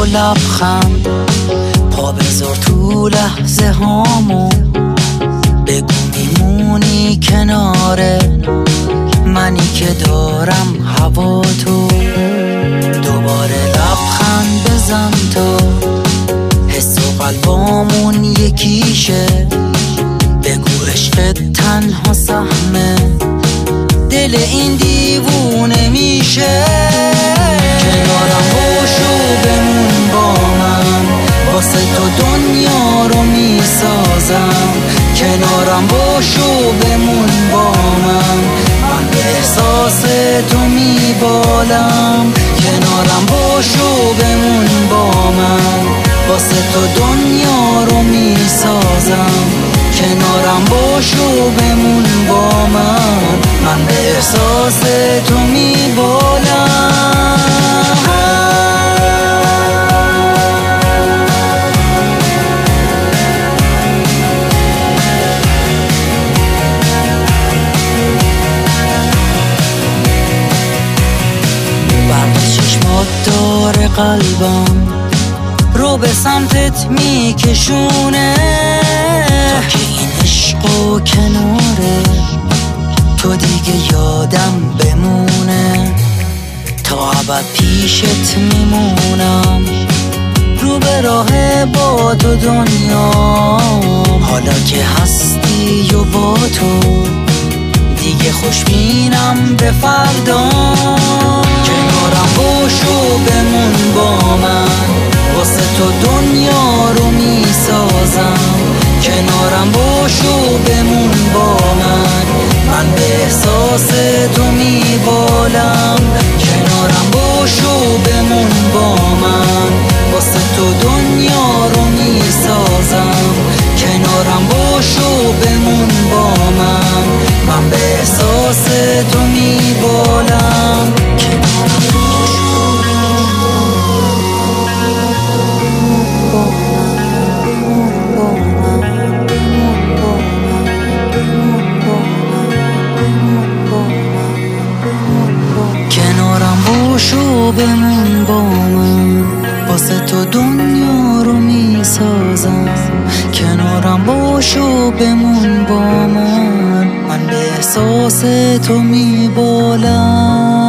با لبخند پا بذار تو لحظه هامو، بگو میمونی کناره منی که دارم هوا تو. دوباره لبخند بزن تا حس و قلبامون یکیشه، بگو عشق تنها سهمه دل این دیوونه میشه. کنارم باشو بمون با من، واسه تو دنیا رو میسازم. کنارم باشو بمون با من، من به احساس تو میبالم. کنارم باشو بمون با من، واسه تو دنیا رو میسازم. کنارم باشو بمون با من، من به احساس تو میبالم. برق چشمات داره قلبم رو به سمتت میکشونه، تا که این عشق و کناره تو دیگه یادم بمونه. تا ابد پیشت میمونم، رو به راه با تو دنیا. حالا که هستی و با تو دیگه خوشبینم به فردا. کنارم باشو بمون با من، واسه تو دنیا رو میسازم. کنارم باشو بمون با من، من به احساس تو میبالم. کنارم باشو بمون با من، واسه تو دنیا رو میسازم. کنارم باشو بمون با من، من به احساس تو میبالم. کنارم باشو بمون با من، واسه تو دنیا رو میسازم. کنارم باشو بمون با من، من به احساس تو میبالم.